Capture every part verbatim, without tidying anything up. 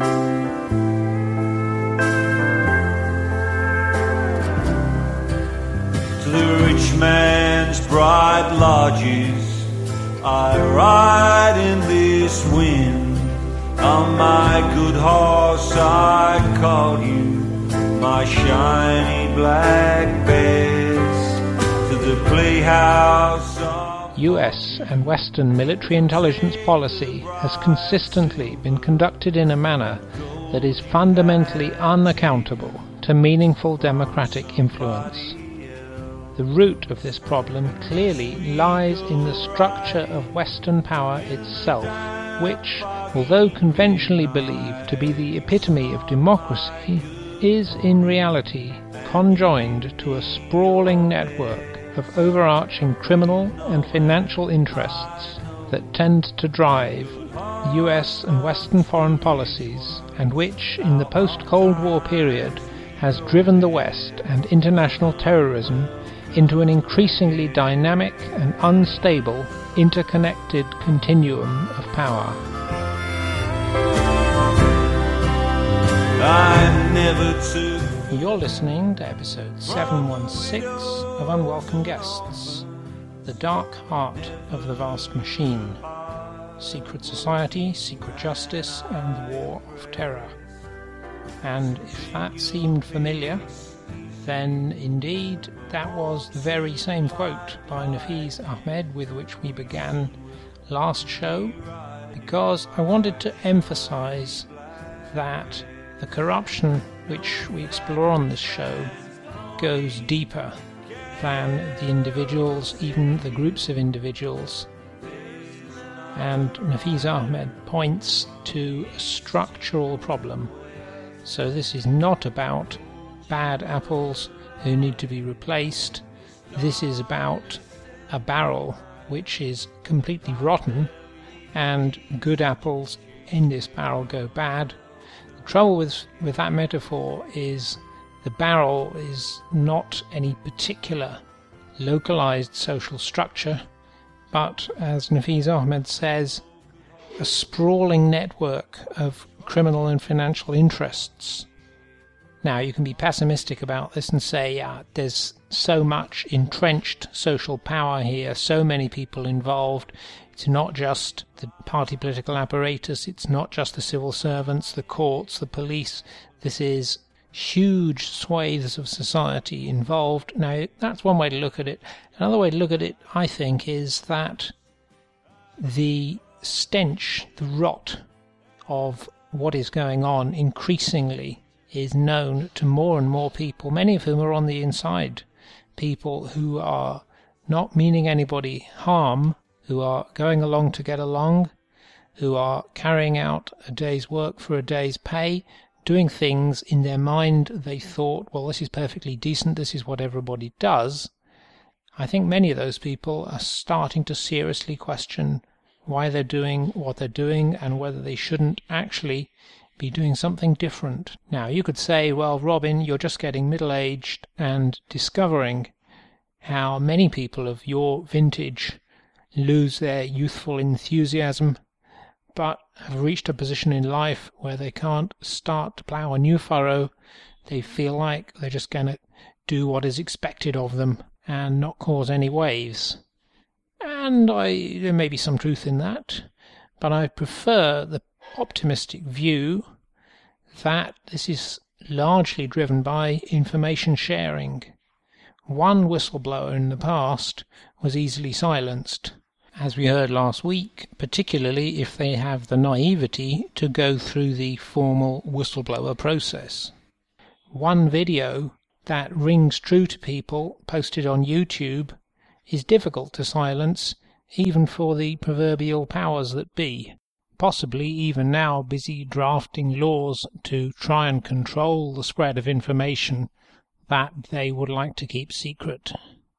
To the rich man's bright lodges I ride in this wind. On my good horse I call you, my shiny black bears, to the playhouse of... U S and Western military intelligence policy has consistently been conducted in a manner that is fundamentally unaccountable to meaningful democratic influence. The root of this problem clearly lies in the structure of Western power itself, which, although conventionally believed to be the epitome of democracy, is in reality conjoined to a sprawling network of overarching criminal and financial interests that tend to drive U S and Western foreign policies, and which, in the post-Cold War period, has driven the West and international terrorism into an increasingly dynamic and unstable, interconnected continuum of power. I never took... You're listening to episode seven one six of Unwelcome Guests, The Dark Heart of the Vast Machine, Secret Society, Secret Justice, and the War of Terror. And if that seemed familiar, then indeed that was the very same quote by Nafeez Ahmed with which we began last show, because I wanted to emphasize that the corruption which we explore on this show goes deeper than the individuals, even the groups of individuals. And Nafeez Ahmed points to a structural problem. So this is not about bad apples who need to be replaced. This is about a barrel which is completely rotten and good apples in this barrel go bad. The trouble with, with that metaphor is the barrel is not any particular localized social structure, but, as Nafeez Ahmed says, a sprawling network of criminal and financial interests. Now, you can be pessimistic about this and say, yeah, there's so much entrenched social power here, so many people involved. It's not just the party political apparatus, it's not just the civil servants, the courts, the police. This is huge swathes of society involved. Now, that's one way to look at it. Another way to look at it, I think, is that the stench, the rot of what is going on increasingly is known to more and more people, many of whom are on the inside, people who are not meaning anybody harm, who are going along to get along, who are carrying out a day's work for a day's pay, doing things in their mind they thought, well, this is perfectly decent, this is what everybody does. I think many of those people are starting to seriously question why they're doing what they're doing and whether they shouldn't actually be doing something different. Now, you could say, well, Robin, you're just getting middle-aged and discovering how many people of your vintage lose their youthful enthusiasm, but have reached a position in life where they can't start to plough a new furrow. They feel like they're just going to do what is expected of them and not cause any waves. And I, there may be some truth in that, but I prefer the optimistic view that this is largely driven by information sharing. One whistleblower in the past was easily silenced, as we heard last week, particularly if they have the naivety to go through the formal whistleblower process. One video that rings true to people posted on YouTube is difficult to silence, even for the proverbial powers that be, possibly even now busy drafting laws to try and control the spread of information that they would like to keep secret.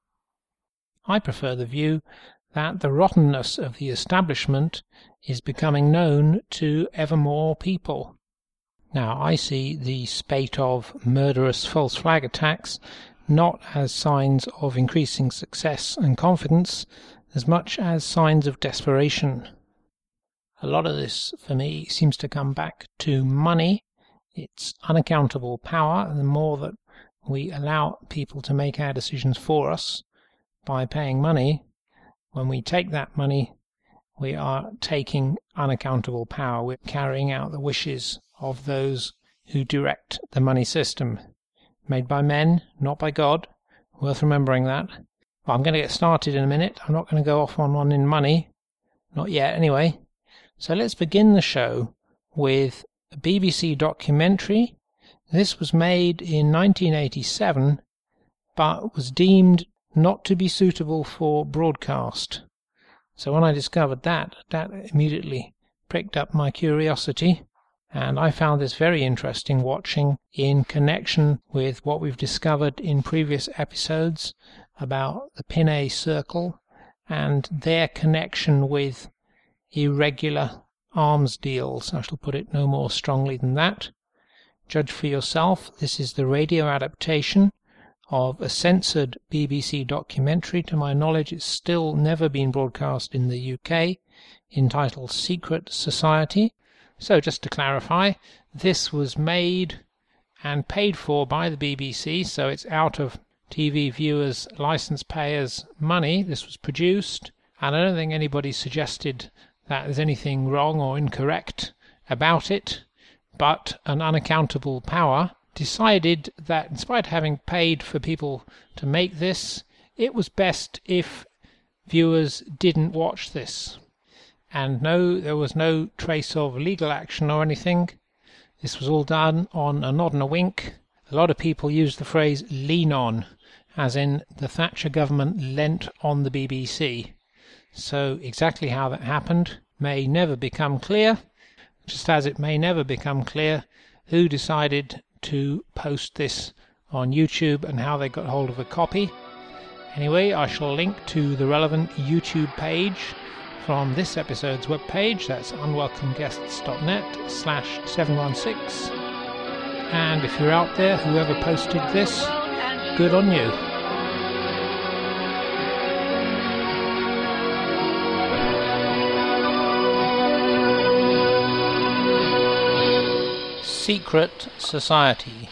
I prefer the view that the rottenness of the establishment is becoming known to ever more people. Now, I see the spate of murderous false flag attacks not as signs of increasing success and confidence, as much as signs of desperation. A lot of this, for me, seems to come back to money. It's unaccountable power, and the more that we allow people to make our decisions for us by paying money, when we take that money, we are taking unaccountable power. We're carrying out the wishes of those who direct the money system. Made by men, not by God. Worth remembering that. Well, I'm going to get started in a minute. I'm not going to go off on one in money. Not yet, anyway. So let's begin the show with a B B C documentary. This was made in nineteen eighty-seven, but was deemed not to be suitable for broadcast. So when I discovered that, that immediately pricked up my curiosity, and I found this very interesting watching in connection with what we've discovered in previous episodes about the Pinay Circle and their connection with irregular arms deals. I shall put it no more strongly than that. Judge for yourself. This is the radio adaptation of a censored B B C documentary. To my knowledge, it's still never been broadcast in the U K, entitled Secret Society. So just to clarify, this was made and paid for by the B B C, so it's out of T V viewers, license payers' money. This was produced, and I don't think anybody suggested that there's anything wrong or incorrect about it, but an unaccountable power decided that, in spite of having paid for people to make this, it was best if viewers didn't watch this. And no, there was no trace of legal action or anything. This was all done on a nod and a wink. A lot of people use the phrase lean on, as in the Thatcher government lent on the B B C. So exactly how that happened may never become clear, just as it may never become clear who decided to post this on YouTube and how they got hold of a copy. Anyway, I shall link to the relevant YouTube page from this episode's webpage. That's unwelcomeguests.net slash 716. And if you're out there, whoever posted this, good on you. Secret Society.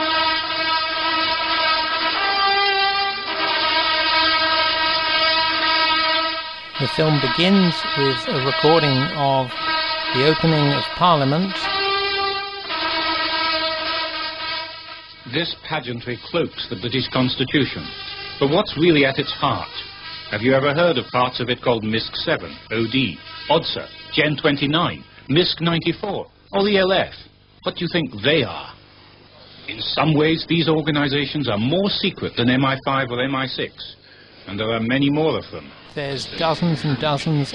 The film begins with a recording of the opening of Parliament. This pageantry cloaks the British Constitution. But what's really at its heart? Have you ever heard of parts of it called M I S C seven, O D, O D S A, Gen twenty-nine, M I S C ninety-four, or the L F? What do you think they are? In some ways, these organizations are more secret than M I five or M I six, and there are many more of them. There's dozens and dozens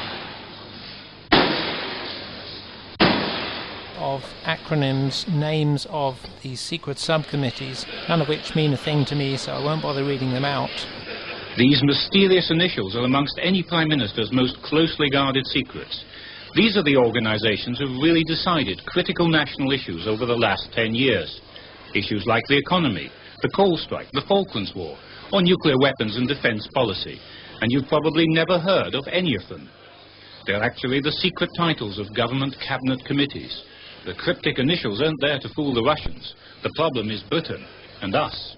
of acronyms, names of these secret subcommittees, none of which mean a thing to me, so I won't bother reading them out. These mysterious initials are amongst any Prime Minister's most closely guarded secrets. These are the organizations who've really decided critical national issues over the last ten years. Issues like the economy, the coal strike, the Falklands War, or nuclear weapons and defense policy. And you've probably never heard of any of them. They're actually the secret titles of government cabinet committees. The cryptic initials aren't there to fool the Russians. The problem is Britain and us.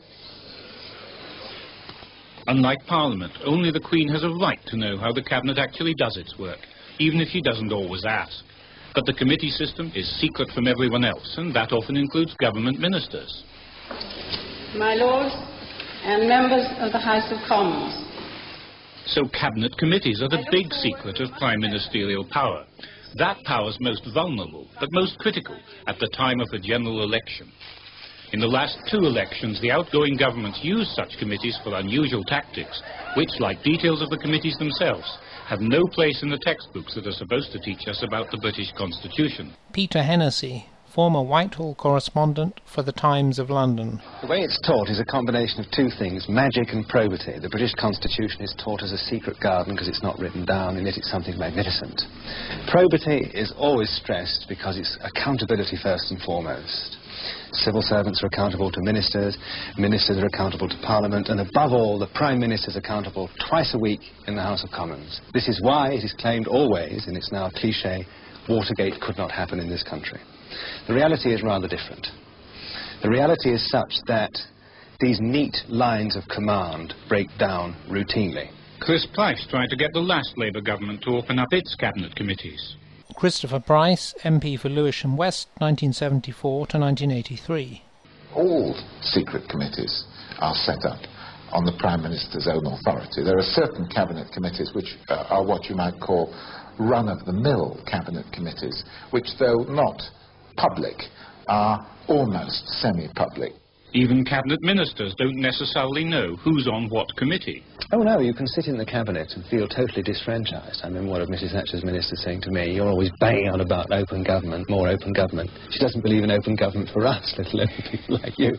Unlike Parliament, only the Queen has a right to know how the cabinet actually does its work, even if she doesn't always ask. But the committee system is secret from everyone else, and that often includes government ministers. My Lords and members of the House of Commons. So cabinet committees are the big secret of prime ministerial power. That power's most vulnerable, but most critical, at the time of a general election. In the last two elections, the outgoing governments used such committees for unusual tactics, which, like details of the committees themselves, have no place in the textbooks that are supposed to teach us about the British Constitution. Peter Hennessy, former Whitehall correspondent for the Times of London. The way it's taught is a combination of two things, magic and probity. The British Constitution is taught as a secret garden because it's not written down, and yet it's something magnificent. Probity is always stressed because it's accountability first and foremost. Civil servants are accountable to ministers, ministers are accountable to Parliament, and above all, the Prime Minister is accountable twice a week in the House of Commons. This is why it is claimed always, and it's now a cliché, Watergate could not happen in this country. The reality is rather different. The reality is such that these neat lines of command break down routinely. Chris Price tried to get the last Labour government to open up its cabinet committees. Christopher Price, M P for Lewisham West, nineteen seventy-four to nineteen eighty-three. All secret committees are set up on the Prime Minister's own authority. There are certain cabinet committees which uh, are what you might call run-of-the-mill cabinet committees, which, though not public, are almost semi-public. Even cabinet ministers don't necessarily know who's on what committee. Oh no, you can sit in the cabinet and feel totally disfranchised. I remember one of Missus Thatcher's ministers saying to me, "You're always banging on about open government, more open government." She doesn't believe in open government for us, let alone people like you.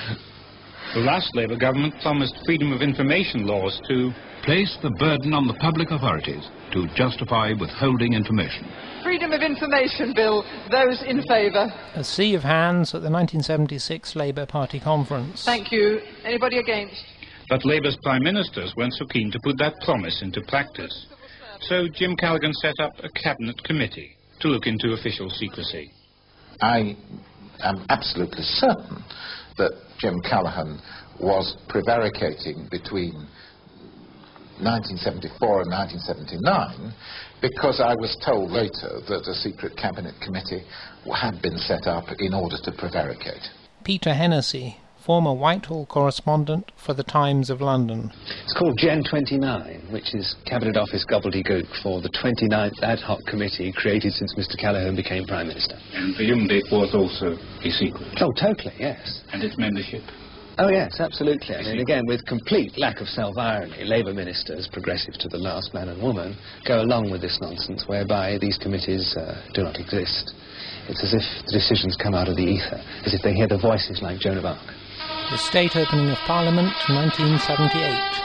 The last Labour government promised freedom of information laws to place the burden on the public authorities to justify withholding information. Freedom of Information Bill, those in favour. A sea of hands at the nineteen seventy-six Labour Party conference. Thank you. Anybody against? But Labour's Prime Ministers weren't so keen to put that promise into practice. So Jim Callaghan set up a cabinet committee to look into official secrecy. I am absolutely certain that Jim Callaghan was prevaricating between nineteen seventy-four and nineteen seventy-nine, because I was told later that a secret cabinet committee had been set up in order to prevaricate. Peter Hennessy, former Whitehall correspondent for the Times of London. It's called Gen twenty-nine, which is Cabinet Office gobbledygook for the twenty-ninth ad hoc committee created since Mister Callaghan became Prime Minister. And presumably it was also a secret. Oh, totally, yes. And its membership? Oh, yes, absolutely. I mean, again, with complete lack of self-irony, Labour ministers, progressive to the last man and woman, go along with this nonsense whereby these committees uh, do not exist. It's as if the decisions come out of the ether, as if they hear the voices like Joan of Arc. The State Opening of Parliament, nineteen seventy-eight.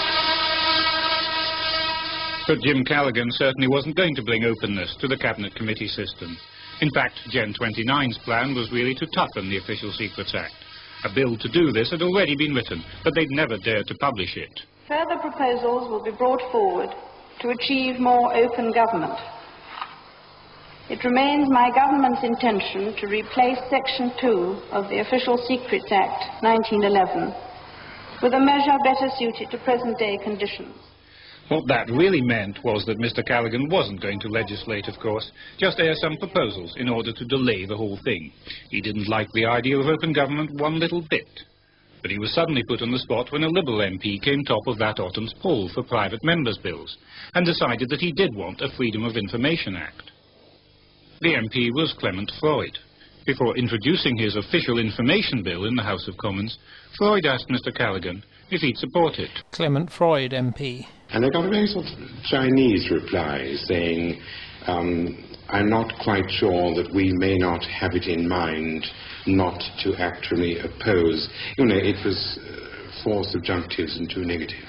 But Jim Callaghan certainly wasn't going to bring openness to the Cabinet Committee system. In fact, Gen twenty-nine's plan was really to toughen the Official Secrets Act. A bill to do this had already been written, but they'd never dared to publish it. Further proposals will be brought forward to achieve more open government. It remains my government's intention to replace Section two of the Official Secrets Act nineteen eleven with a measure better suited to present-day conditions. What that really meant was that Mister Callaghan wasn't going to legislate, of course, just air some proposals in order to delay the whole thing. He didn't like the idea of open government one little bit. But he was suddenly put on the spot when a Liberal M P came top of that autumn's poll for private members' bills and decided that he did want a Freedom of Information Act. The M P was Clement Freud. Before introducing his official information bill in the House of Commons, Freud asked Mister Callaghan if he'd support it. Clement Freud, M P. And they got a very sort of Chinese reply saying, um, I'm not quite sure that we may not have it in mind not to actually oppose. You know, it was uh, four subjunctives and two negatives.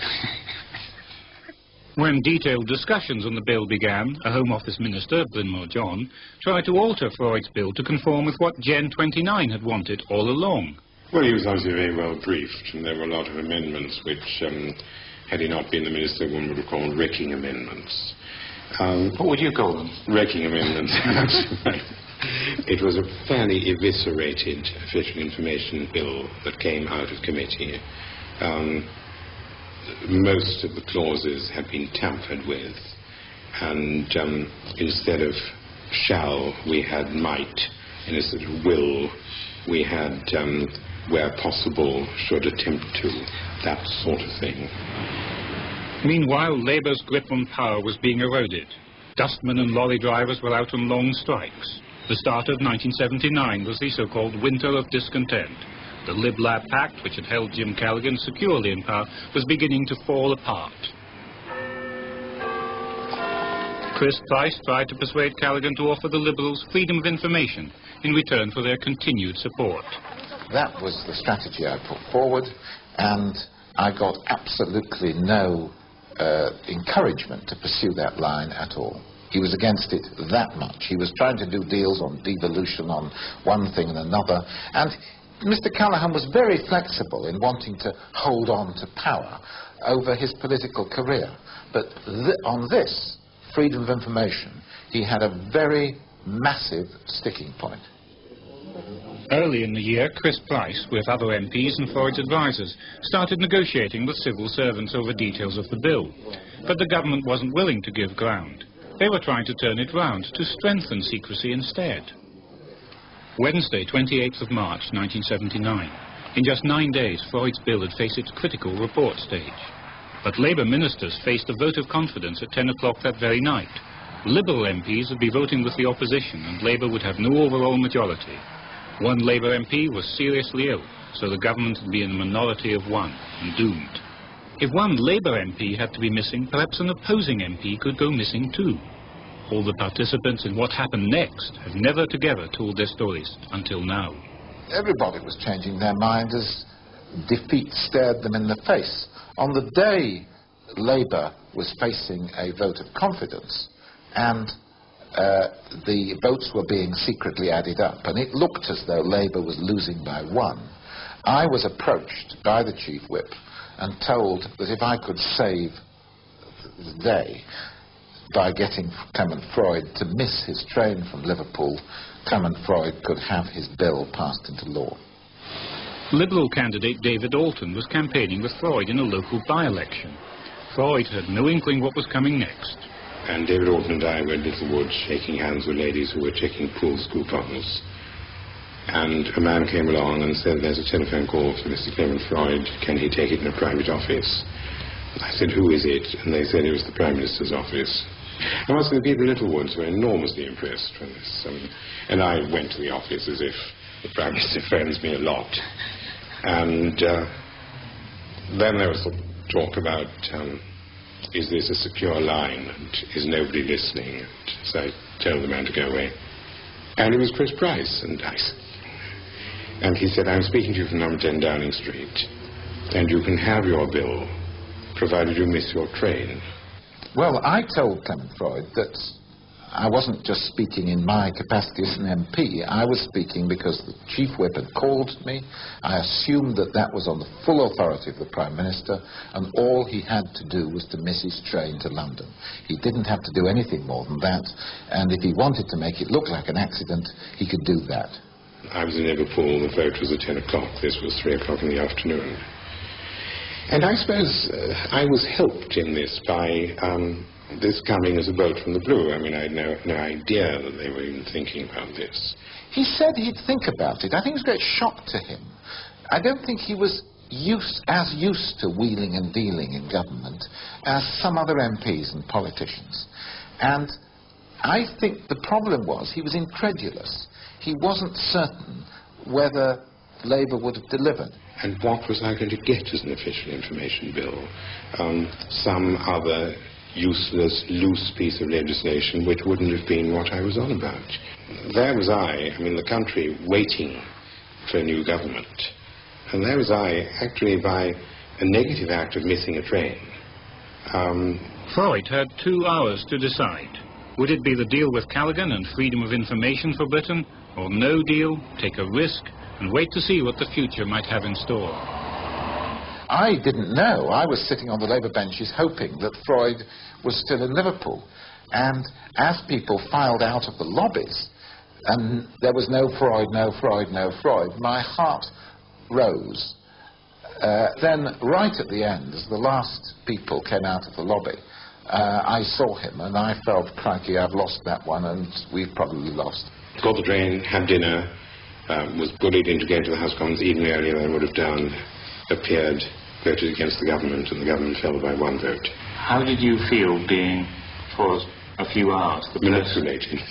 When detailed discussions on the bill began, a Home Office Minister, Brynmore John, tried to alter Freud's bill to conform with what Gen twenty-nine had wanted all along. Well, he was obviously very well briefed, and there were a lot of amendments which, um, had he not been the Minister, one would have called wrecking amendments. Um, what would you call them? Wrecking amendments. That's right. It was a fairly eviscerated official information bill that came out of committee. Um, most of the clauses had been tampered with, and um, instead of shall, we had might. In a sort of will, we had um, where possible, should attempt to, that sort of thing. Meanwhile, Labour's grip on power was being eroded. Dustmen and lorry drivers were out on long strikes. The start of nineteen seventy-nine was the so-called Winter of Discontent. The Lib-Lab Pact, which had held Jim Callaghan securely in power, was beginning to fall apart. Chris Price tried to persuade Callaghan to offer the Liberals freedom of information in return for their continued support. That was the strategy I put forward, and I got absolutely no uh, encouragement to pursue that line at all. He was against it that much. He was trying to do deals on devolution, on one thing and another. And Mister Callaghan was very flexible in wanting to hold on to power over his political career. But th on this, freedom of information, he had a very massive sticking point. Early in the year, Chris Price, with other M Ps and Freud's advisers, started negotiating with civil servants over details of the bill. But the government wasn't willing to give ground. They were trying to turn it round, to strengthen secrecy instead. Wednesday, twenty-eighth of March, nineteen seventy-nine. In just nine days, Freud's bill had faced its critical report stage. But Labour ministers faced a vote of confidence at ten o'clock that very night. Liberal M Ps would be voting with the opposition, and Labour would have no overall majority. One Labour M P was seriously ill, so the government would be in a minority of one, and doomed. If one Labour M P had to be missing, perhaps an opposing M P could go missing too. All the participants in what happened next have never together told their stories until now. Everybody was changing their mind as defeat stared them in the face. On the day Labour was facing a vote of confidence, and uh, the votes were being secretly added up, and it looked as though Labour was losing by one, I was approached by the Chief Whip and told that if I could save the day by getting Clement Freud to miss his train from Liverpool, Clement Freud could have his bill passed into law. Liberal candidate David Alton was campaigning with Freud in a local by-election. Freud had no inkling what was coming next. And David Alton and I were in Littlewood shaking hands with ladies who were checking pool school bottles. And a man came along and said, there's a telephone call for Mister Clement Freud, can he take it in a private office? I said, who is it? And they said it was the Prime Minister's office. And also the people in Littlewoods were enormously impressed from this. Um, and I went to the office as if the Prime Minister phones me a lot. And uh, then there was talk about, um, is this a secure line, and is nobody listening? And so I told the man to go away. And it was Chris Price, and I and he said, I'm speaking to you from number ten Downing Street, and you can have your bill, provided you miss your train. Well, I told Clement Freud that I wasn't just speaking in my capacity as an M P. I was speaking because the Chief Whip had called me. I assumed that that was on the full authority of the Prime Minister, and all he had to do was to miss his train to London. He didn't have to do anything more than that, and if he wanted to make it look like an accident, he could do that. I was in Liverpool, the vote was at ten o'clock, this was three o'clock in the afternoon. And I suppose uh, I was helped in this by um, this coming as a bolt from the blue. I mean, I had no, no idea that they were even thinking about this. He said he'd think about it. I think it was a great shock to him. I don't think he was used, as used to wheeling and dealing in government as some other M Ps and politicians. And I think the problem was he was incredulous. He wasn't certain whether Labour would have delivered. And what was I going to get as an official information bill? Um, some other useless, loose piece of legislation which wouldn't have been what I was on about. There was I, I mean the country, waiting for a new government. And there was I, actually by a negative act of missing a train. Um, Freud had two hours to decide. Would it be the deal with Callaghan and freedom of information for Britain, or no deal, take a risk, and wait to see what the future might have in store? I didn't know. I was sitting on the Labour benches hoping that Freud was still in Liverpool. And as people filed out of the lobbies, and there was no Freud, no Freud, no Freud, my heart rose. Uh, then, right at the end, as the last people came out of the lobby, uh, I saw him, and I felt, crikey, I've lost that one, and we've probably lost. Got the train, had dinner, um, was bullied into going to the House of Commons even earlier than I would have done, appeared, voted against the government, and the government fell by one vote. How did you feel being, for a few hours, the manipulated?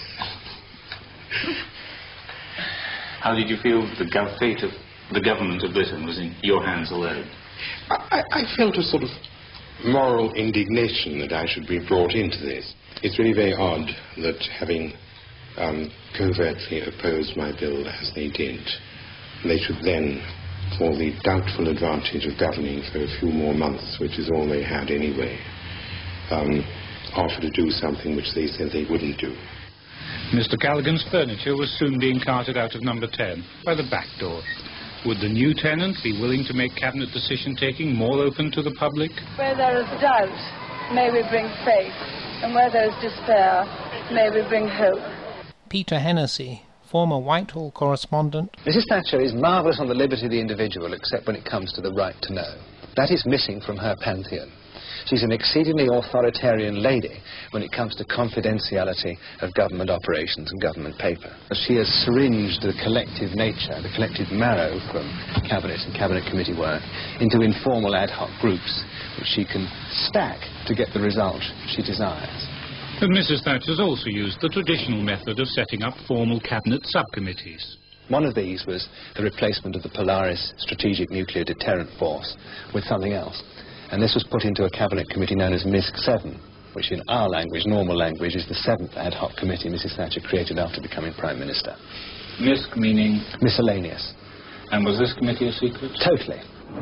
How did you feel the gov fate of the government of Britain was in your hands alone? I, I felt a sort of moral indignation that I should be brought into this. It's really very odd that having um, covertly opposed my bill as they did, they should then, for the doubtful advantage of governing for a few more months, which is all they had anyway, um, offer to do something which they said they wouldn't do. Mister Callaghan's furniture was soon being carted out of number ten by the back door. Would the new tenant be willing to make cabinet decision-taking more open to the public? Where there is doubt, may we bring faith, and where there is despair, may we bring hope. Peter Hennessy, former Whitehall correspondent. Missus Thatcher is marvellous on the liberty of the individual, except when it comes to the right to know. That is missing from her pantheon. She's an exceedingly authoritarian lady when it comes to confidentiality of government operations and government paper. She has syringed the collective nature, the collective marrow from cabinet and cabinet committee work into informal ad hoc groups which she can stack to get the result she desires. But Missus Thatcher's also used the traditional method of setting up formal cabinet subcommittees. One of these was the replacement of the Polaris Strategic Nuclear Deterrent Force with something else. And this was put into a cabinet committee known as MISC seven, which in our language, normal language, is the seventh ad hoc committee Missus Thatcher created after becoming Prime Minister. MISC meaning? Miscellaneous. And was this committee a secret? Totally.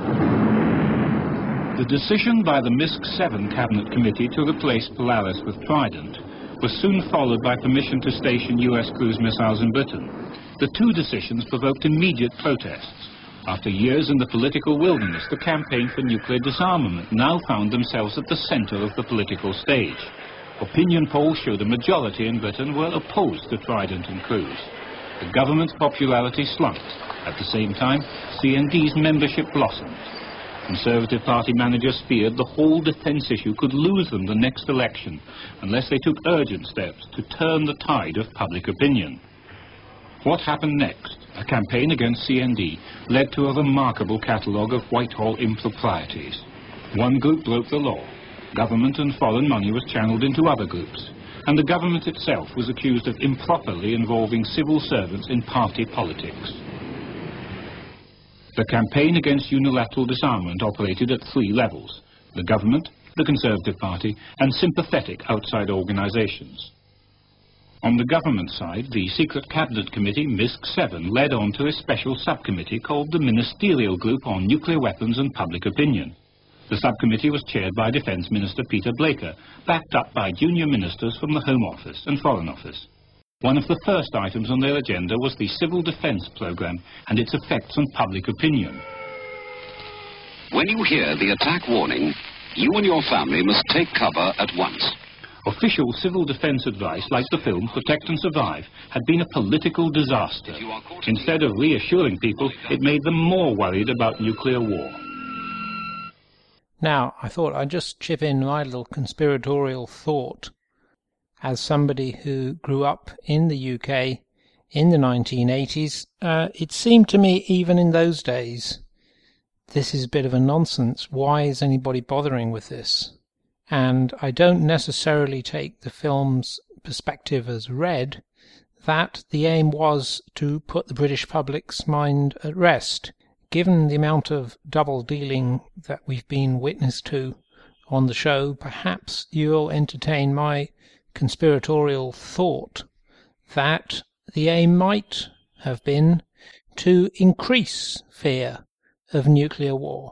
The decision by the MISC seven Cabinet Committee to replace Polaris with Trident was soon followed by permission to station U S cruise missiles in Britain. The two decisions provoked immediate protests. After years in the political wilderness, the campaign for nuclear disarmament now found themselves at the centre of the political stage. Opinion polls showed a majority in Britain were opposed to Trident and Cruise. The government's popularity slumped. At the same time, C N D's membership blossomed. Conservative Party managers feared the whole defence issue could lose them the next election unless they took urgent steps to turn the tide of public opinion. What happened next? A campaign against C N D led to a remarkable catalogue of Whitehall improprieties. One group broke the law. Government and foreign money was channeled into other groups, and the government itself was accused of improperly involving civil servants in party politics. The campaign against unilateral disarmament operated at three levels: the government, the Conservative Party, and sympathetic outside organisations. On the government side, the secret cabinet committee MISC seven led on to a special subcommittee called the Ministerial Group on Nuclear Weapons and Public Opinion. The subcommittee was chaired by Defence Minister Peter Blaker, backed up by junior ministers from the Home Office and Foreign Office. One of the first items on their agenda was the Civil Defence Programme and its effects on public opinion. When you hear the attack warning, you and your family must take cover at once. Official civil defence advice, like the film Protect and Survive, had been a political disaster. Instead of reassuring people, it made them more worried about nuclear war. Now, I thought I'd just chip in my little conspiratorial thought. As somebody who grew up in the U K in the nineteen eighties, uh, it seemed to me, even in those days, this is a bit of a nonsense. Why is anybody bothering with this? And I don't necessarily take the film's perspective as read, that the aim was to put the British public's mind at rest. Given the amount of double-dealing that we've been witness to on the show, perhaps you'll entertain my conspiratorial thought that the aim might have been to increase fear of nuclear war.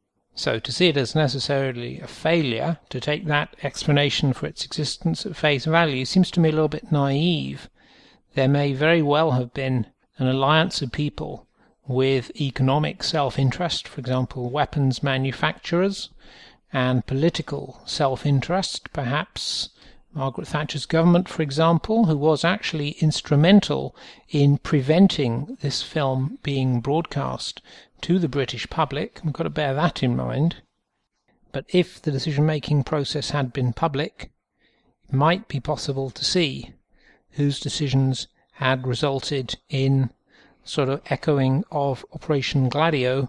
So to see it as necessarily a failure, to take that explanation for its existence at face value, seems to me a little bit naive. There may very well have been an alliance of people with economic self-interest, for example, weapons manufacturers, and political self-interest, perhaps Margaret Thatcher's government, for example, who was actually instrumental in preventing this film being broadcast to the British public. We've got to bear that in mind. But if the decision-making process had been public, it might be possible to see whose decisions had resulted in sort of echoing of Operation Gladio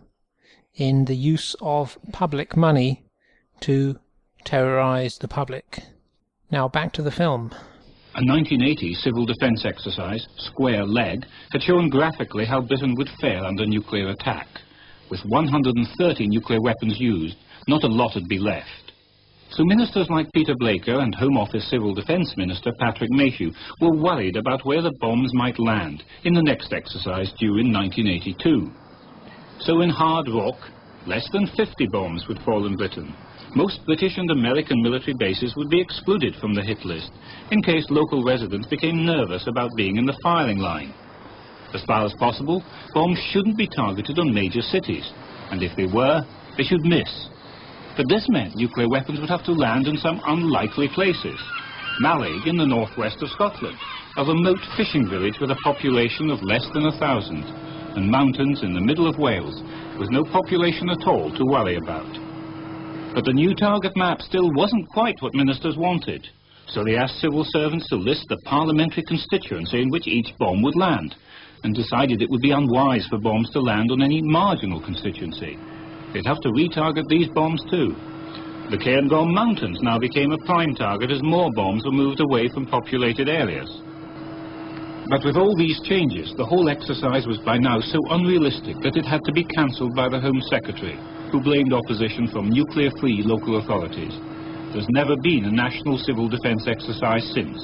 in the use of public money to terrorise the public. Now back to the film. A nineteen eighty civil defence exercise, Square Leg, had shown graphically how Britain would fare under nuclear attack. With one hundred thirty nuclear weapons used, not a lot would be left. So ministers like Peter Blaker and Home Office Civil Defence Minister Patrick Mayhew were worried about where the bombs might land in the next exercise due in nineteen eighty-two. So in Hard Rock, less than fifty bombs would fall in Britain, most British and American military bases would be excluded from the hit list in case local residents became nervous about being in the firing line. As far as possible, bombs shouldn't be targeted on major cities, and if they were, they should miss. But this meant nuclear weapons would have to land in some unlikely places. Mallaig in the northwest of Scotland, a remote fishing village with a population of less than a thousand, and mountains in the middle of Wales, with no population at all to worry about. But the new target map still wasn't quite what ministers wanted, so they asked civil servants to list the parliamentary constituency in which each bomb would land, and decided it would be unwise for bombs to land on any marginal constituency. They'd have to retarget these bombs too. The Cairngorm Mountains now became a prime target as more bombs were moved away from populated areas. But with all these changes, the whole exercise was by now so unrealistic that it had to be cancelled by the Home Secretary, who blamed opposition from nuclear-free local authorities. There's never been a national civil defence exercise since.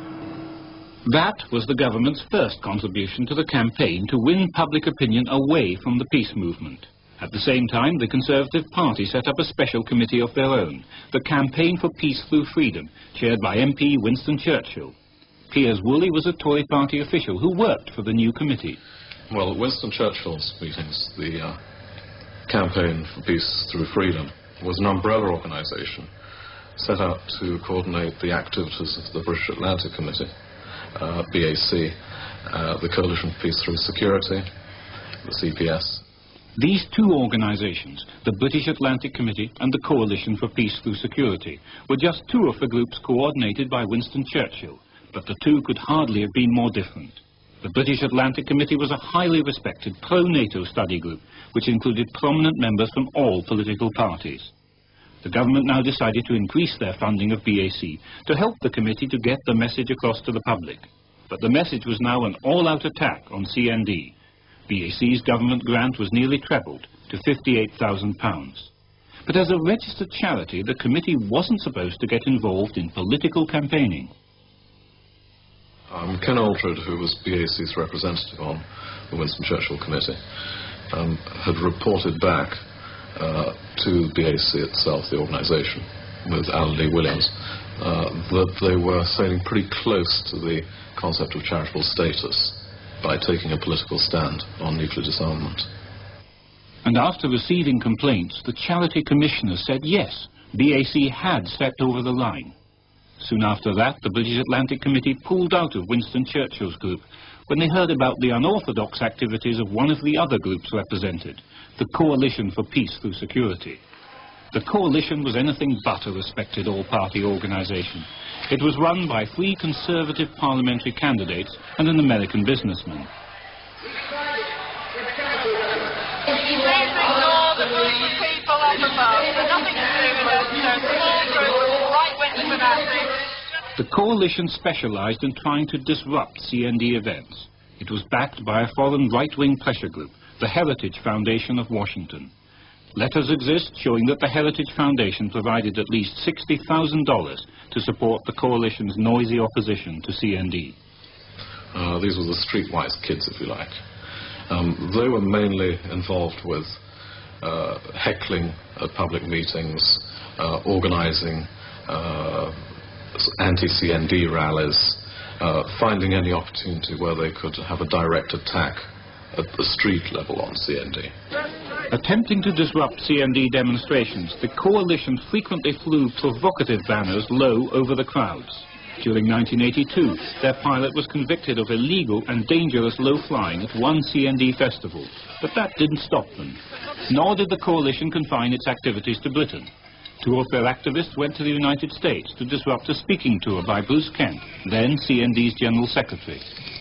That was the government's first contribution to the campaign to win public opinion away from the peace movement. At the same time, the Conservative Party set up a special committee of their own, the Campaign for Peace Through Freedom, chaired by M P Winston Churchill. Piers Woolley was a Tory party official who worked for the new committee. Well, at Winston Churchill's meetings, the uh, Campaign for Peace Through Freedom was an umbrella organisation set out to coordinate the activities of the British Atlantic Committee, uh, B A C, uh, the Coalition for Peace Through Security, the C P S. These two organisations, the British Atlantic Committee and the Coalition for Peace Through Security, were just two of the groups coordinated by Winston Churchill, but the two could hardly have been more different. The British Atlantic Committee was a highly respected pro-NATO study group, which included prominent members from all political parties. The government now decided to increase their funding of B A C to help the committee to get the message across to the public. But the message was now an all-out attack on C N D. B A C's government grant was nearly trebled to fifty-eight thousand pounds. But as a registered charity, the committee wasn't supposed to get involved in political campaigning. Um, Ken Aldred, who was B A C's representative on the Winston Churchill Committee, um, had reported back uh, to B A C itself, the organisation, with Alan Lee Williams, uh, that they were sailing pretty close to the concept of charitable status by taking a political stand on nuclear disarmament. And after receiving complaints, the charity commissioner said yes, B A C had stepped over the line. Soon after that, the British Atlantic Committee pulled out of Winston Churchill's group when they heard about the unorthodox activities of one of the other groups represented, the Coalition for Peace Through Security. The Coalition was anything but a respected all-party organisation. It was run by three Conservative parliamentary candidates and an American businessman. The coalition specialised in trying to disrupt C N D events. It was backed by a foreign right-wing pressure group, the Heritage Foundation of Washington. Letters exist showing that the Heritage Foundation provided at least sixty thousand dollars to support the coalition's noisy opposition to C N D. Uh, these were the streetwise kids, if you like. Um, they were mainly involved with uh, heckling at public meetings, uh, organising uh, anti-C N D rallies, uh, finding any opportunity where they could have a direct attack at the street level on C N D. Attempting to disrupt C N D demonstrations, the coalition frequently flew provocative banners low over the crowds. During nineteen eighty-two, their pilot was convicted of illegal and dangerous low flying at one C N D festival, but that didn't stop them. Nor did the coalition confine its activities to Britain. Two of their activists went to the United States to disrupt a speaking tour by Bruce Kent, then C N D's General Secretary.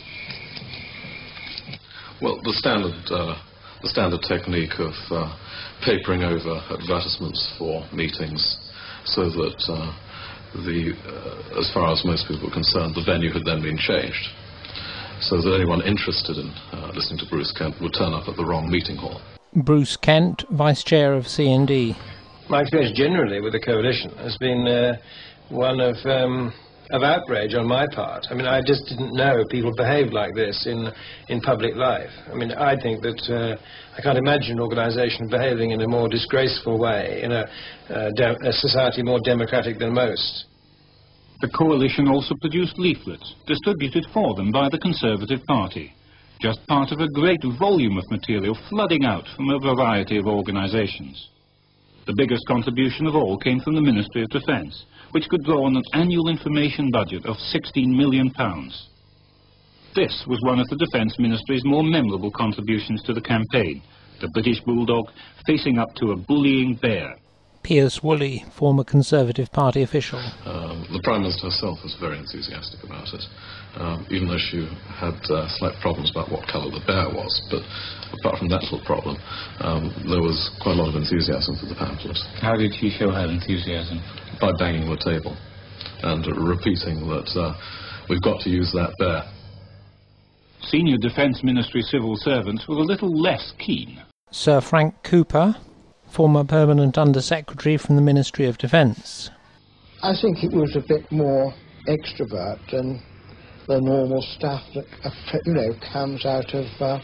Well, the standard, uh, the standard technique of uh, papering over advertisements for meetings so that, uh, the, uh, as far as most people were concerned, the venue had then been changed, so that anyone interested in uh, listening to Bruce Kent would turn up at the wrong meeting hall. Bruce Kent, Vice Chair of C N D. My experience generally with the coalition has been uh, one of um, of outrage on my part. I mean, I just didn't know people behaved like this in in public life. I mean, I think that uh, I can't imagine an organisation behaving in a more disgraceful way in a, uh, de a society more democratic than most. The coalition also produced leaflets, distributed for them by the Conservative Party, just part of a great volume of material flooding out from a variety of organisations. The biggest contribution of all came from the Ministry of Defence, which could draw on an annual information budget of sixteen million pounds. This was one of the Defence Ministry's more memorable contributions to the campaign, the British Bulldog facing up to a bullying bear. Piers Woolley, former Conservative Party official. Um, the Prime Minister herself was very enthusiastic about it, um, even though she had uh, slight problems about what colour the bear was. But apart from that little problem, um, there was quite a lot of enthusiasm for the pamphlet. How did she show her enthusiasm? By banging the table and uh, repeating that uh, we've got to use that bear. Senior Defence Ministry civil servants were a little less keen. Sir Frank Cooper, former permanent Under-Secretary from the Ministry of Defence. I think it was a bit more extrovert than the normal stuff that, you know, comes out of uh,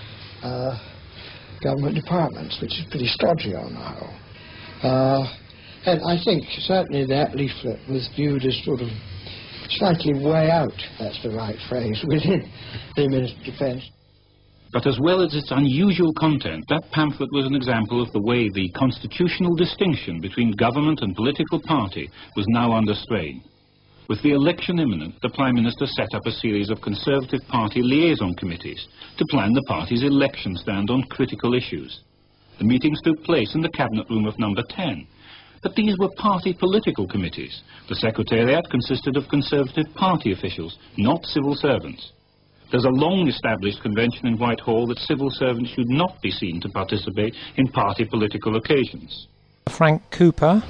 uh, government departments, which is pretty stodgy on the whole. Uh, and I think certainly that leaflet was viewed as sort of slightly way out, that's the right phrase, within the Ministry of Defence. But as well as its unusual content, that pamphlet was an example of the way the constitutional distinction between government and political party was now under strain. With the election imminent, the Prime Minister set up a series of Conservative Party liaison committees to plan the party's election stand on critical issues. The meetings took place in the Cabinet Room of number ten. But these were party political committees. The Secretariat consisted of Conservative Party officials, not civil servants. There's a long-established convention in Whitehall that civil servants should not be seen to participate in party political occasions. Frank Cooper.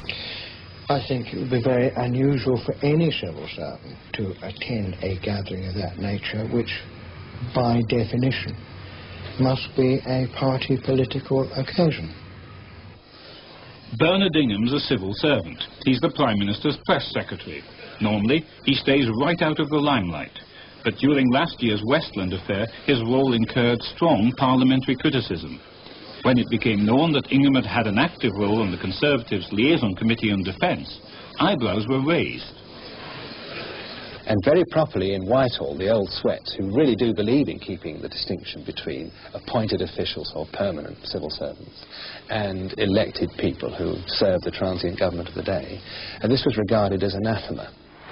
I think it would be very unusual for any civil servant to attend a gathering of that nature, which, by definition, must be a party political occasion. Bernard Ingham's a civil servant. He's the Prime Minister's press secretary. Normally, he stays right out of the limelight. But during last year's Westland affair, his role incurred strong parliamentary criticism. When it became known that Ingham had had an active role on the Conservatives' Liaison Committee on Defence, eyebrows were raised. And very properly in Whitehall, the old sweats, who really do believe in keeping the distinction between appointed officials or permanent civil servants and elected people who serve the transient government of the day, and this was regarded as anathema.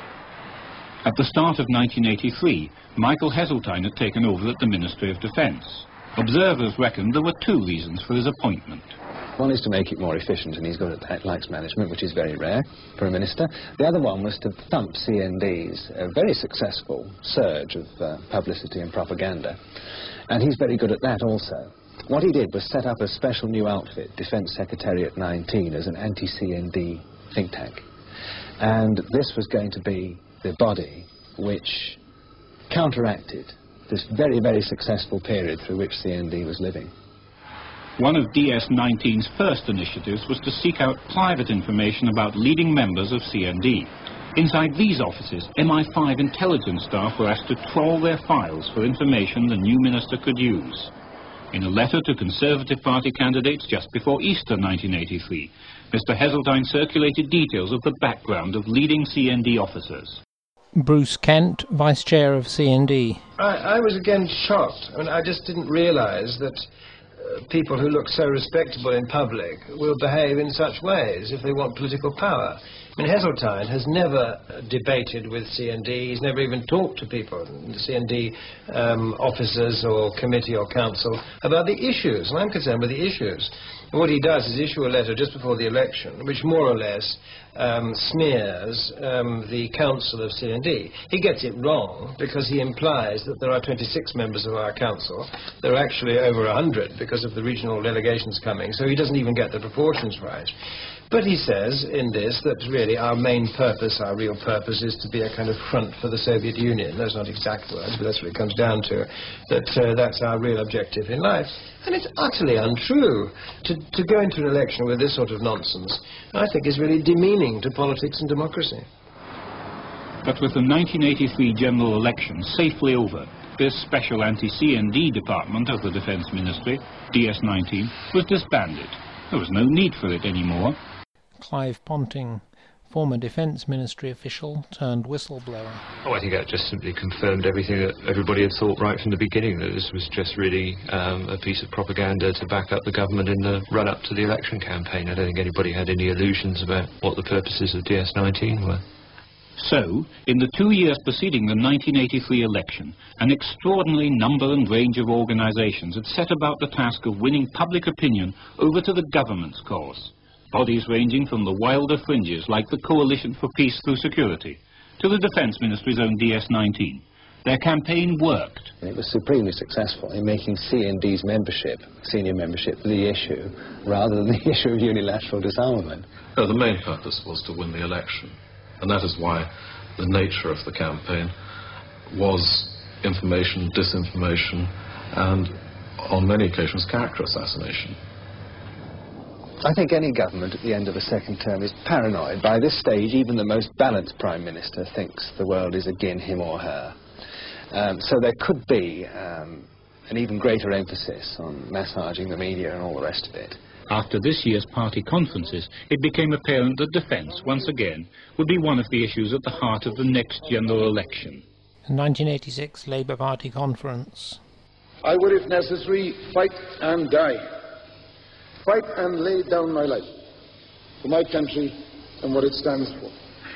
At the start of nineteen eighty-three, Michael Heseltine had taken over at the Ministry of Defence. Observers reckoned there were two reasons for his appointment. One is to make it more efficient, and he's good at that, likes management, which is very rare for a minister. The other one was to thump C N D's a very successful surge of uh, publicity and propaganda, and he's very good at that also. What he did was set up a special new outfit, Defence Secretariat nineteen, as an anti-C N D think tank. And this was going to be the body which counteracted this very, very successful period through which C N D was living. One of D S nineteen's first initiatives was to seek out private information about leading members of C N D. Inside these offices, M I five intelligence staff were asked to trawl their files for information the new minister could use. In a letter to Conservative Party candidates just before Easter nineteen eighty-three, Mister Heseltine circulated details of the background of leading C N D officers. Bruce Kent, Vice Chair of C N D. I, I was again shocked. I mean, I just didn't realise that uh, people who look so respectable in public will behave in such ways if they want political power. I mean, Heseltine has never debated with C N D. He's never even talked to people, C N D um, officers or committee or council, about the issues. And I'm concerned with the issues. And what he does is issue a letter just before the election, which more or less um, smears um, the council of C N D. He gets it wrong because he implies that there are twenty-six members of our council. There are actually over one hundred because of the regional delegations coming, so he doesn't even get the proportions right. But he says in this that really our main purpose, our real purpose, is to be a kind of front for the Soviet Union. Those are not exact words, but that's what it comes down to, that uh, that's our real objective in life. And it's utterly untrue. To, to go into an election with this sort of nonsense, I think, is really demeaning to politics and democracy. But with the nineteen eighty-three general election safely over, this special anti-C N D department of the Defence Ministry, D S nineteen, was disbanded. There was no need for it anymore. Clive Ponting, former Defence Ministry official turned whistleblower. Oh, I think that just simply confirmed everything that everybody had thought right from the beginning, that this was just really um, a piece of propaganda to back up the government in the run-up to the election campaign. I don't think anybody had any illusions about what the purposes of D S nineteen were. So, in the two years preceding the nineteen eighty-three election, an extraordinary number and range of organisations had set about the task of winning public opinion over to the government's cause. Bodies ranging from the wilder fringes like the Coalition for Peace Through Security to the Defence Ministry's own D S nineteen. Their campaign worked. It was supremely successful in making C N D's membership, senior membership, the issue, rather than the issue of unilateral disarmament. No, the main purpose was to win the election, and that is why the nature of the campaign was information, disinformation, and on many occasions character assassination. I think any government at the end of a second term is paranoid. By this stage, even the most balanced Prime Minister thinks the world is again him or her. Um, so there could be um, an even greater emphasis on massaging the media and all the rest of it. After this year's party conferences, it became apparent that defence, once again, would be one of the issues at the heart of the next general election. The nineteen eighty-six Labour Party conference. I would, if necessary, fight and die. Fight and lay down my life for my country and what it stands for.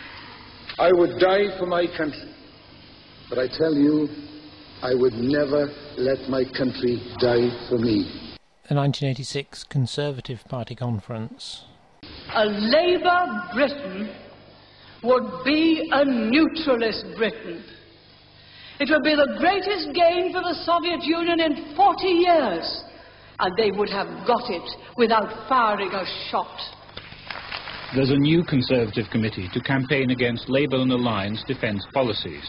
I would die for my country, but I tell you, I would never let my country die for me. The nineteen eighty-six Conservative Party conference. A Labour Britain would be a neutralist Britain. It would be the greatest gain for the Soviet Union in forty years. And they would have got it without firing a shot. There's a new Conservative committee to campaign against Labour and Alliance defence policies.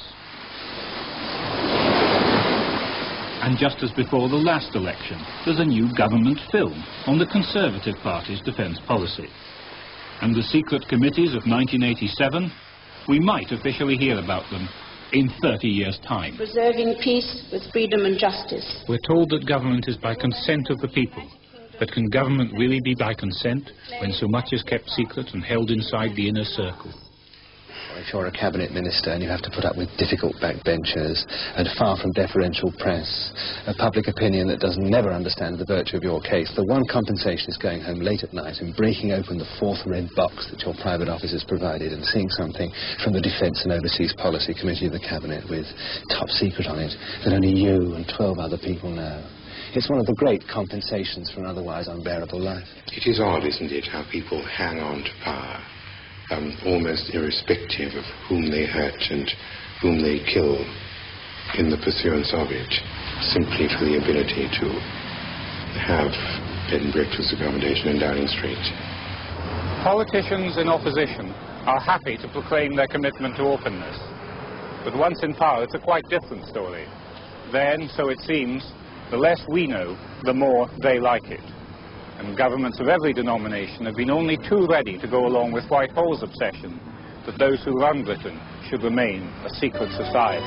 And just as before the last election, there's a new government film on the Conservative Party's defence policy. And the secret committees of nineteen eighty-seven, we might officially hear about them in thirty years' time. Preserving peace with freedom and justice. We're told that government is by consent of the people. But can government really be by consent when so much is kept secret and held inside the inner circle? If you're a cabinet minister and you have to put up with difficult backbenchers and far from deferential press, a public opinion that does never understand the virtue of your case, the one compensation is going home late at night and breaking open the fourth red box that your private office has provided and seeing something from the Defence and Overseas Policy Committee of the Cabinet with top secret on it that only you and twelve other people know. It's one of the great compensations for an otherwise unbearable life. It is odd, isn't it, how people hang on to power. Um, almost irrespective of whom they hurt and whom they kill in the pursuance of it, simply for the ability to have bed and breakfast accommodation in Downing Street. Politicians in opposition are happy to proclaim their commitment to openness. But once in power, it's a quite different story. Then, so it seems, the less we know, the more they like it. And governments of every denomination have been only too ready to go along with Whitehall's obsession that those who run Britain should remain a secret society.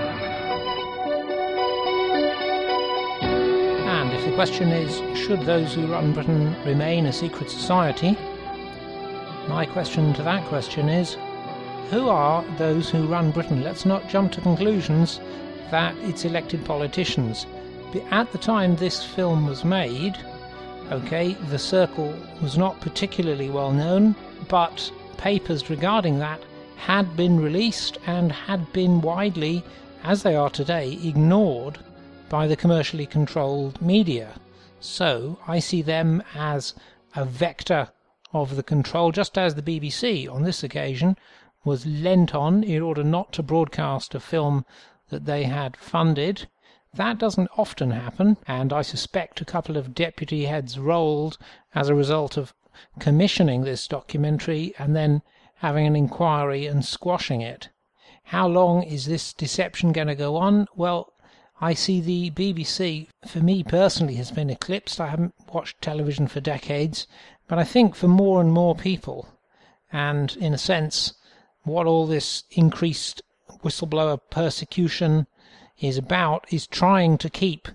And if the question is, should those who run Britain remain a secret society? My question to that question is, who are those who run Britain? Let's not jump to conclusions that it's elected politicians. At the time this film was made, okay, the Circle was not particularly well known, but papers regarding that had been released and had been widely, as they are today, ignored by the commercially controlled media. So I see them as a vector of the control, just as the B B C on this occasion was lent on in order not to broadcast a film that they had funded. That doesn't often happen, and I suspect a couple of deputy heads rolled as a result of commissioning this documentary and then having an inquiry and squashing it. How long is this deception going to go on? Well, I see the B B C, for me personally, has been eclipsed. I haven't watched television for decades, but I think for more and more people, and in a sense, what all this increased whistleblower persecution is about is trying to keep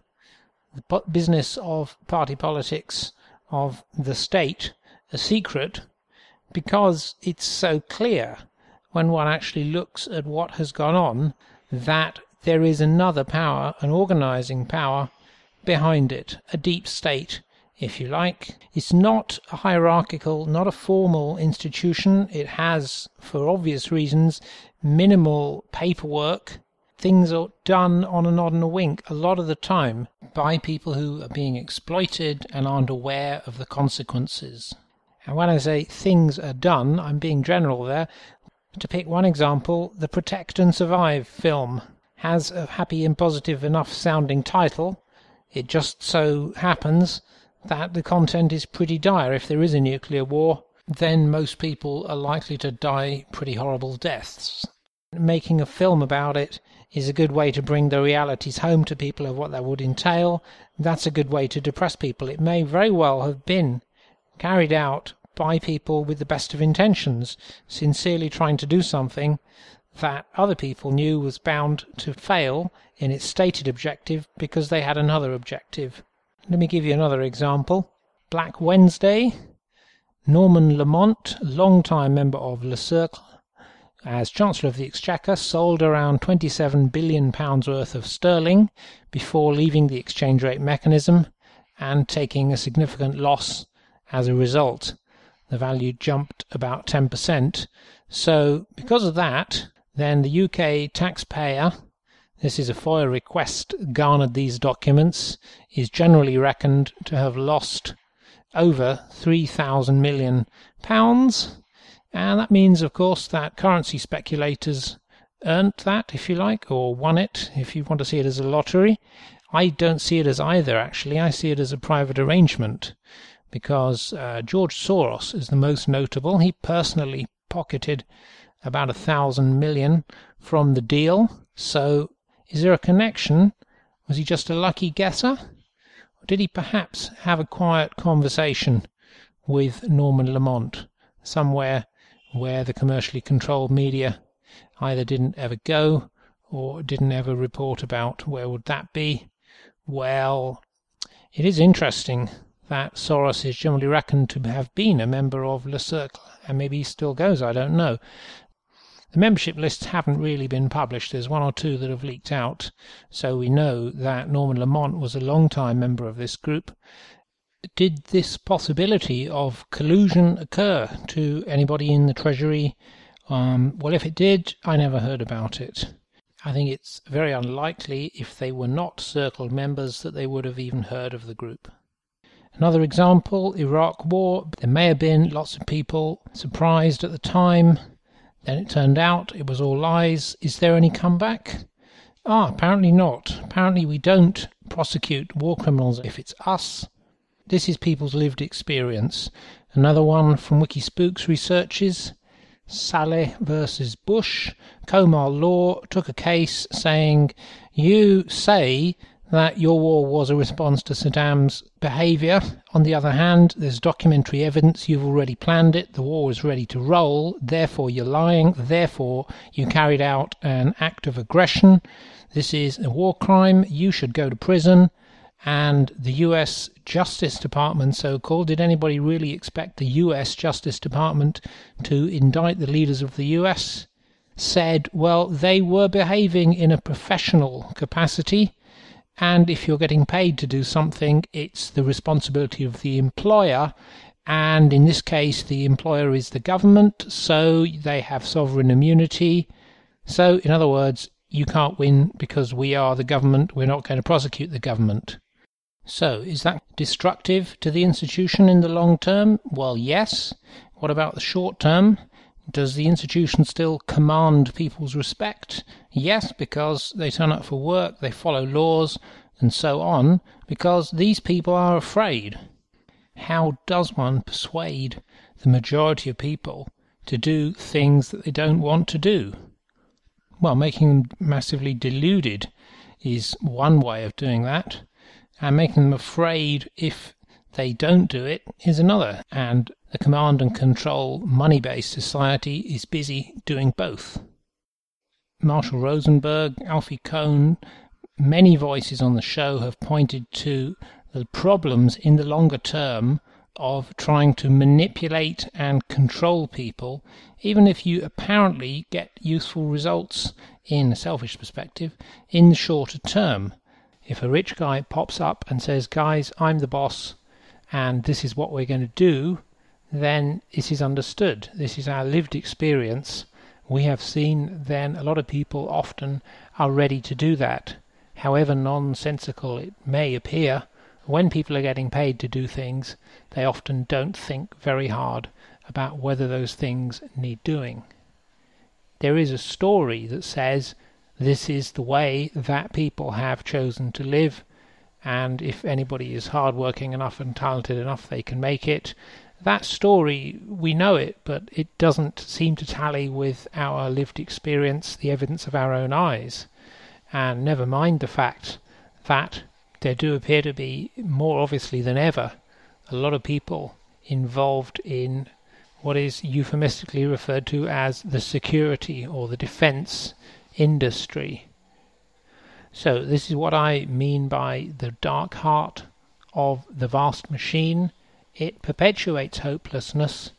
the business of party politics of the state a secret, because it's so clear when one actually looks at what has gone on that there is another power, an organising power behind it, a deep state, if you like. It's not a hierarchical, not a formal institution. It has, for obvious reasons, minimal paperwork. Things are done on a nod and a wink a lot of the time by people who are being exploited and aren't aware of the consequences. And when I say things are done, I'm being general there. To pick one example, the Protect and Survive film has a happy and positive enough sounding title. It just so happens that the content is pretty dire. If there is a nuclear war, then most people are likely to die pretty horrible deaths. Making a film about it is a good way to bring the realities home to people of what that would entail. That's a good way to depress people. It may very well have been carried out by people with the best of intentions, sincerely trying to do something that other people knew was bound to fail in its stated objective because they had another objective. Let me give you another example. Black Wednesday. Norman Lamont, long-time member of Le Cercle, as Chancellor of the Exchequer, sold around twenty-seven billion pounds worth of sterling before leaving the exchange rate mechanism and taking a significant loss as a result. The value jumped about ten percent. So because of that, then the U K taxpayer, this is a FOIA request, garnered these documents, is generally reckoned to have lost over three thousand million pounds. And that means, of course, that currency speculators earned that, if you like, or won it, if you want to see it as a lottery. I don't see it as either, actually. I see it as a private arrangement, because uh, George Soros is the most notable. He personally pocketed about a thousand million from the deal. So is there a connection? Was he just a lucky guesser? Or did he perhaps have a quiet conversation with Norman Lamont somewhere where the commercially controlled media either didn't ever go or didn't ever report about? Where would that be? Well, it is interesting that Soros is generally reckoned to have been a member of Le Cercle, and maybe he still goes, I don't know. The membership lists haven't really been published. There's one or two that have leaked out, so we know that Norman Lamont was a long-time member of this group. Did this possibility of collusion occur to anybody in the Treasury? Um, well, if it did, I never heard about it. I think it's very unlikely, if they were not Cercle members, that they would have even heard of the group. Another example, Iraq War. There may have been lots of people surprised at the time. Then it turned out it was all lies. Is there any comeback? Ah, apparently not. Apparently we don't prosecute war criminals if it's us. This is people's lived experience. Another one from Wikispooks researches, Saleh versus Bush. Comar Law took a case saying, you say that your war was a response to Saddam's behaviour. On the other hand, there's documentary evidence you've already planned it, the war was ready to roll, therefore you're lying, therefore you carried out an act of aggression. This is a war crime, you should go to prison. And the U S Justice Department, so-called, did anybody really expect the U S Justice Department to indict the leaders of the U S? Said, well, they were behaving in a professional capacity, and if you're getting paid to do something, it's the responsibility of the employer, and in this case the employer is the government, so they have sovereign immunity. So, in other words, you can't win because we are the government, we're not going to prosecute the government. So, is that destructive to the institution in the long term? Well, yes. What about the short term? Does the institution still command people's respect? Yes, because they turn up for work, they follow laws, and so on, because these people are afraid. How does one persuade the majority of people to do things that they don't want to do? Well, making them massively deluded is one way of doing that, and making them afraid if they don't do it is another. And The command and control money-based society is busy doing both. Marshall Rosenberg, Alfie Kohn, many voices on the show have pointed to the problems in the longer term of trying to manipulate and control people, even if you apparently get useful results in a selfish perspective in the shorter term. If a rich guy pops up and says, guys, I'm the boss and this is what we're going to do, then it is understood. This is our lived experience. We have seen then a lot of people often are ready to do that. However nonsensical it may appear, when people are getting paid to do things, they often don't think very hard about whether those things need doing. There is a story that says this is the way that people have chosen to live, and if anybody is hard-working enough and talented enough, they can make it. That story, we know it, but it doesn't seem to tally with our lived experience, the evidence of our own eyes. And never mind the fact that there do appear to be, more obviously than ever, a lot of people involved in what is euphemistically referred to as the security or the defence industry. So this is what I mean by the dark heart of the vast machine. It perpetuates hopelessness,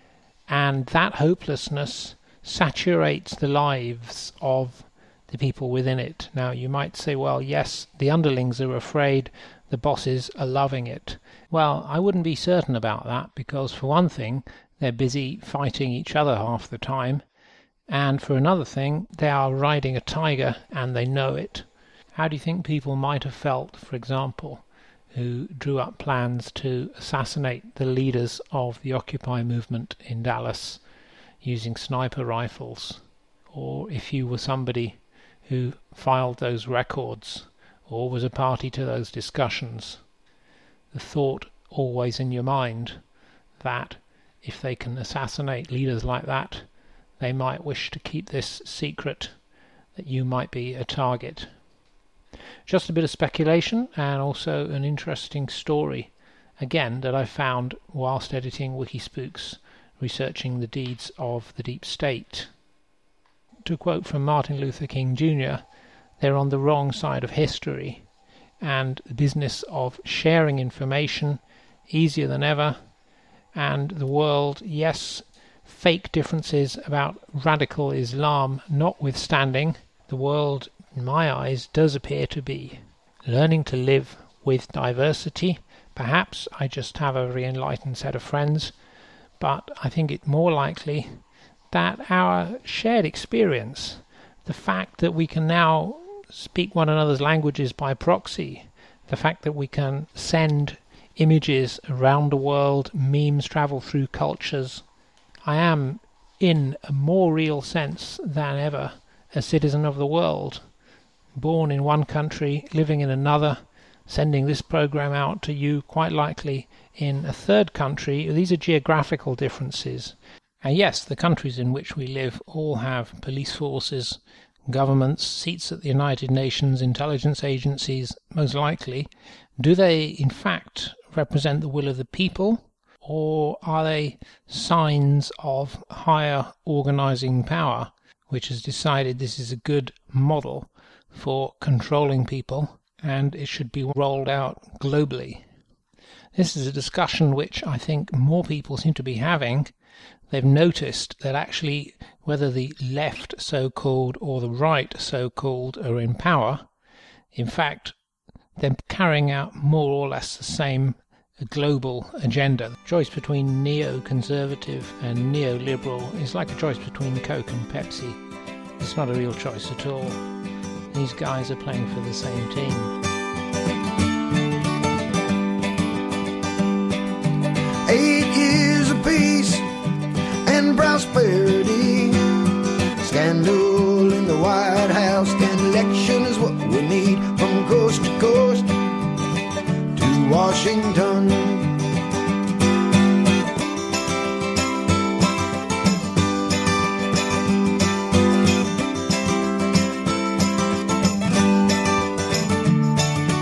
and that hopelessness saturates the lives of the people within it. Now you might say, well, yes, the underlings are afraid, the bosses are loving it. Well, I wouldn't be certain about that, because for one thing, they're busy fighting each other half the time, and for another thing, they are riding a tiger and they know it. How do you think people might have felt, for example, who drew up plans to assassinate the leaders of the Occupy movement in Dallas using sniper rifles? Or if you were somebody who filed those records or was a party to those discussions, the thought always in your mind that if they can assassinate leaders like that, they might wish to keep this secret, that you might be a target. Just a bit of speculation and also an interesting story, again, that I found whilst editing Wikispooks, researching the deeds of the deep state. To quote from Martin Luther King Junior, they're on the wrong side of history, and the business of sharing information easier than ever, and the world, yes, fake differences about radical Islam notwithstanding, the world, in my eyes, does appear to be learning to live with diversity. Perhaps I just have a very enlightened set of friends, but I think it more likely that our shared experience, the fact that we can now speak one another's languages by proxy, the fact that we can send images around the world, memes travel through cultures, I am, in a more real sense than ever, a citizen of the world, born in one country, living in another, sending this program out to you quite likely in a third country. These are geographical differences. And yes, the countries in which we live all have police forces, governments, seats at the United Nations, intelligence agencies, most likely. Do they, in fact, represent the will of the people, or are they signs of higher organizing power, which has decided this is a good model for controlling people, and it should be rolled out globally? This is a discussion which I think more people seem to be having. They've noticed that actually whether the left so-called or the right so-called are in power, in fact they're carrying out more or less the same global agenda. The choice between neo-conservative and neoliberal is like a choice between Coke and Pepsi. It's not a real choice at all. These guys are playing for the same team. Eight years of peace and prosperity, scandal in the White House, and election is what we need from coast to coast to Washington.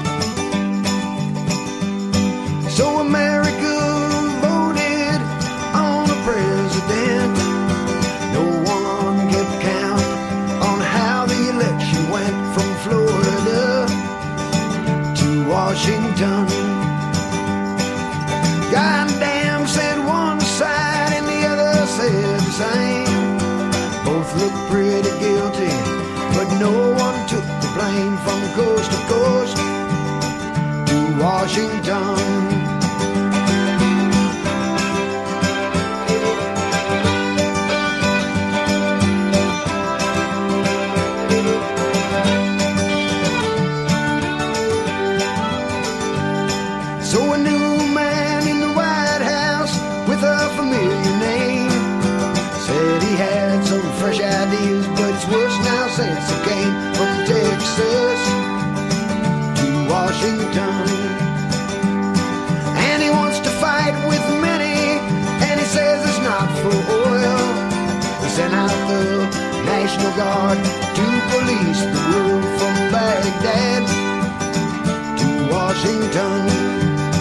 So America voted Washington. Goddamn, said one side and the other said the same. Both looked pretty guilty, but no one took the blame. From coast to coast to Washington. So a new man in the White House with a familiar name said he had some fresh ideas, but it's worse now since he came from Texas to Washington. And he wants to fight with many, and he says it's not for oil. He sent out the National Guard to police the world from Baghdad to Washington.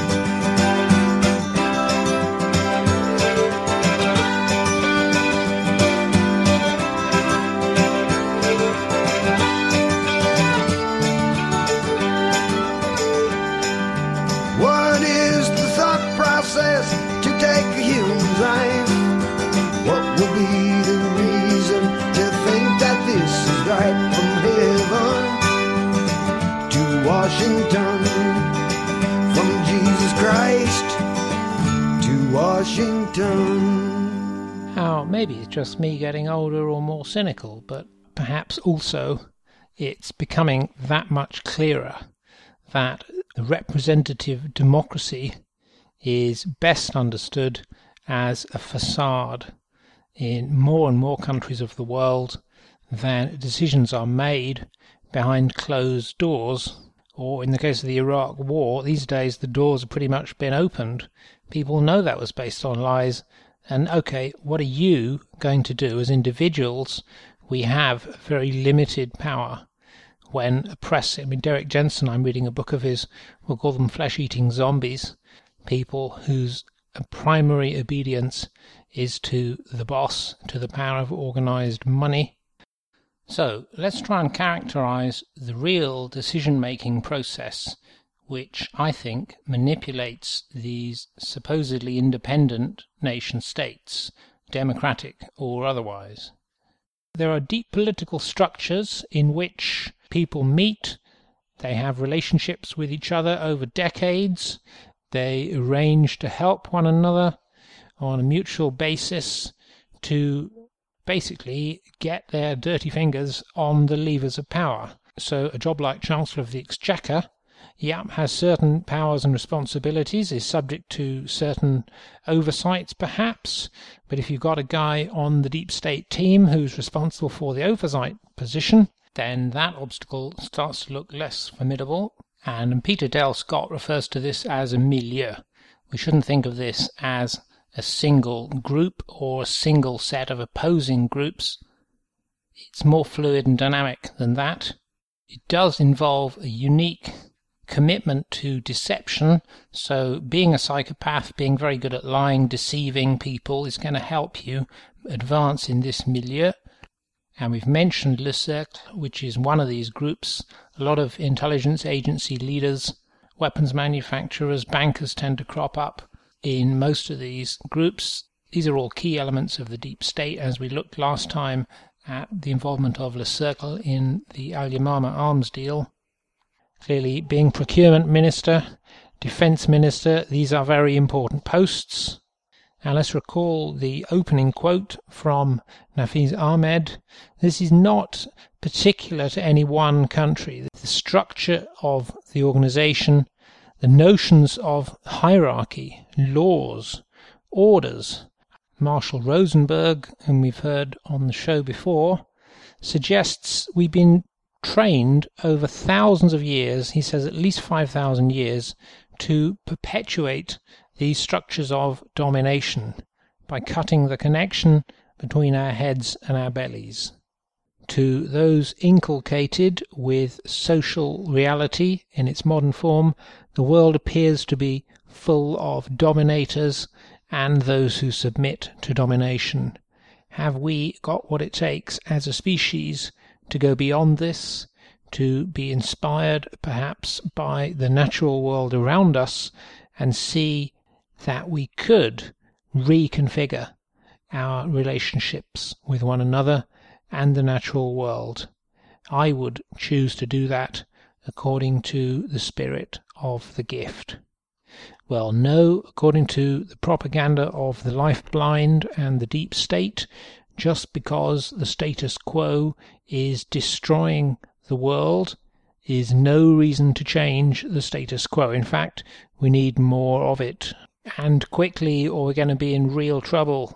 To take a human life, what will be the reason to think that this is right? From heaven to Washington, from Jesus Christ to Washington. Now, maybe it's just me getting older or more cynical, but perhaps also it's becoming that much clearer that the representative democracy is best understood as a facade in more and more countries of the world than decisions are made behind closed doors. Or in the case of the Iraq War, these days the doors have pretty much been opened. People know that was based on lies. And okay, what are you going to do as individuals? We have very limited power when oppressed. I mean, Derek Jensen, I'm reading a book of his, we'll call them flesh-eating zombies. People whose primary obedience is to the boss, to the power of organized money. So let's try and characterize the real decision-making process which I think manipulates these supposedly independent nation-states, democratic or otherwise. There are deep political structures in which people meet, they have relationships with each other over decades, they arrange to help one another on a mutual basis to basically get their dirty fingers on the levers of power. So a job like Chancellor of the Exchequer, yeah, has certain powers and responsibilities, is subject to certain oversights perhaps, but if you've got a guy on the deep state team who's responsible for the oversight position, then that obstacle starts to look less formidable. And Peter Dale Scott refers to this as a milieu. We shouldn't think of this as a single group or a single set of opposing groups. It's more fluid and dynamic than that. It does involve a unique commitment to deception, so being a psychopath, being very good at lying, deceiving people is going to help you advance in this milieu. And we've mentioned Le Cercle, which is one of these groups. A lot of intelligence agency leaders, weapons manufacturers, bankers tend to crop up in most of these groups. These are all key elements of the deep state, as we looked last time at the involvement of Le Cercle in the Al Yamama arms deal. Clearly, being procurement minister, defense minister, these are very important posts. Now let's recall the opening quote from Nafiz Ahmed. This is not particular to any one country. The structure of the organization, the notions of hierarchy, laws, orders. Marshall Rosenberg, whom we've heard on the show before, suggests we've been trained over thousands of years, he says at least five thousand years, to perpetuate these structures of domination by cutting the connection between our heads and our bellies. To those inculcated with social reality in its modern form, the world appears to be full of dominators and those who submit to domination. Have we got what it takes as a species to go beyond this, to be inspired perhaps by the natural world around us and see that we could reconfigure our relationships with one another and the natural world. I would choose to do that according to the spirit of the gift. Well, no, according to the propaganda of the life-blind and the deep state, just because the status quo is destroying the world is no reason to change the status quo. In fact, we need more of it, and quickly, or we're going to be in real trouble.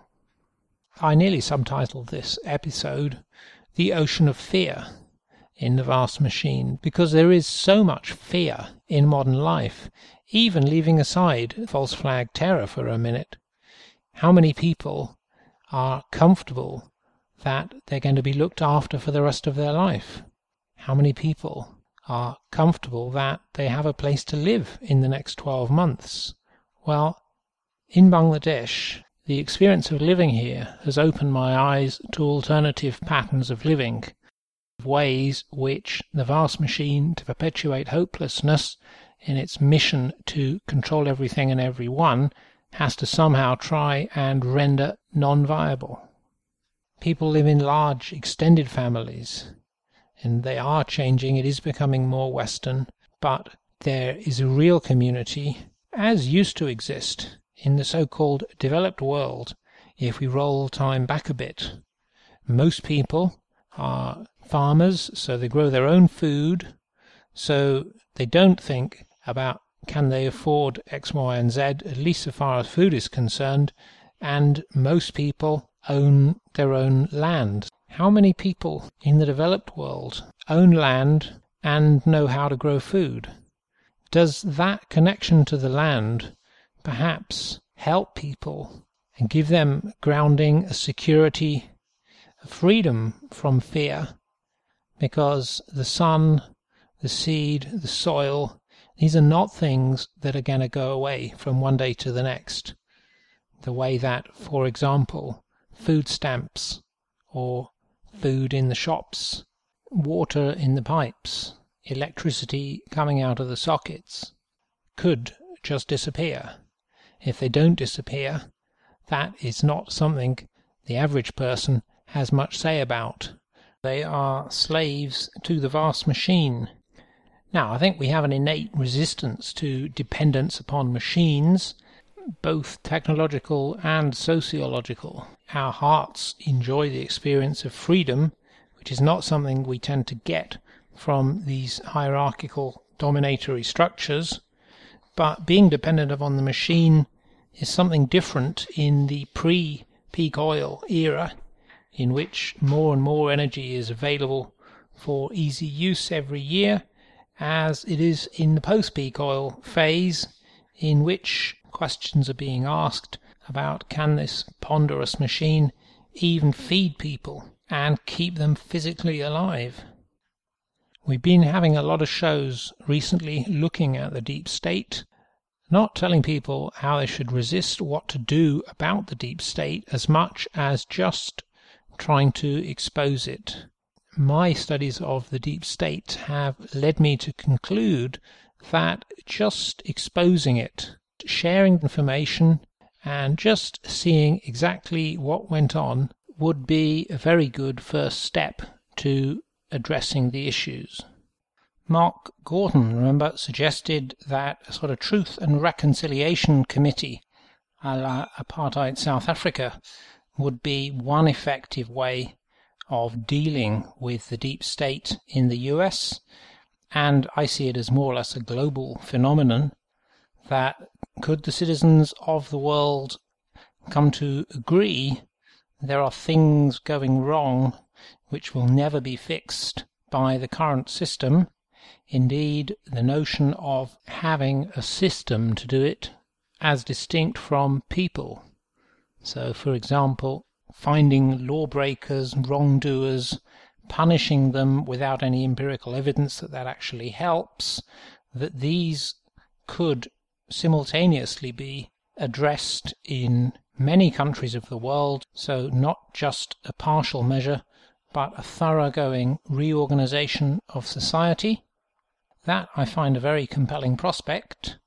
I nearly subtitled this episode The Ocean of Fear in the Vast Machine, because there is so much fear in modern life, even leaving aside false flag terror for a minute. How many people are comfortable that they're going to be looked after for the rest of their life? How many people are comfortable that they have a place to live in the next twelve months? Well, in Bangladesh, the experience of living here has opened my eyes to alternative patterns of living, ways which the vast machine, to perpetuate hopelessness in its mission to control everything and everyone, has to somehow try and render non-viable. People live in large, extended families, and they are changing. It is becoming more Western, but there is a real community, as used to exist in the so-called developed world. If we roll time back a bit, most people are farmers, so they grow their own food, so they don't think about can they afford X, Y, and Z, at least so far as food is concerned, and most people own their own land. How many people in the developed world own land and know how to grow food? Does that connection to the land perhaps help people and give them grounding, a security, a freedom from fear? Because the sun, the seed, the soil, these are not things that are going to go away from one day to the next. The way that, for example, food stamps or food in the shops, water in the pipes, electricity coming out of the sockets could just disappear. If they don't disappear, that is not something the average person has much say about. They are slaves to the vast machine. Now, I think we have an innate resistance to dependence upon machines, both technological and sociological. Our hearts enjoy the experience of freedom, which is not something we tend to get from these hierarchical dominatory structures, but being dependent upon the machine is something different in the pre-peak oil era, in which more and more energy is available for easy use every year, as it is in the post-peak oil phase, in which questions are being asked about can this ponderous machine even feed people and keep them physically alive. We've been having a lot of shows recently looking at the deep state, not telling people how they should resist, what to do about the deep state, as much as just trying to expose it. My studies of the deep state have led me to conclude that just exposing it, sharing information, and just seeing exactly what went on would be a very good first step to addressing the issues. Mark Gordon, remember, suggested that a sort of truth and reconciliation committee a la apartheid South Africa would be one effective way of dealing with the deep state in the U S, and I see it as more or less a global phenomenon, that could the citizens of the world come to agree there are things going wrong which will never be fixed by the current system. Indeed, the notion of having a system to do it as distinct from people. So, for example, finding lawbreakers, wrongdoers, punishing them without any empirical evidence that that actually helps, that these could simultaneously be addressed in many countries of the world, so not just a partial measure, but a thoroughgoing reorganization of society. That I find a very compelling prospect,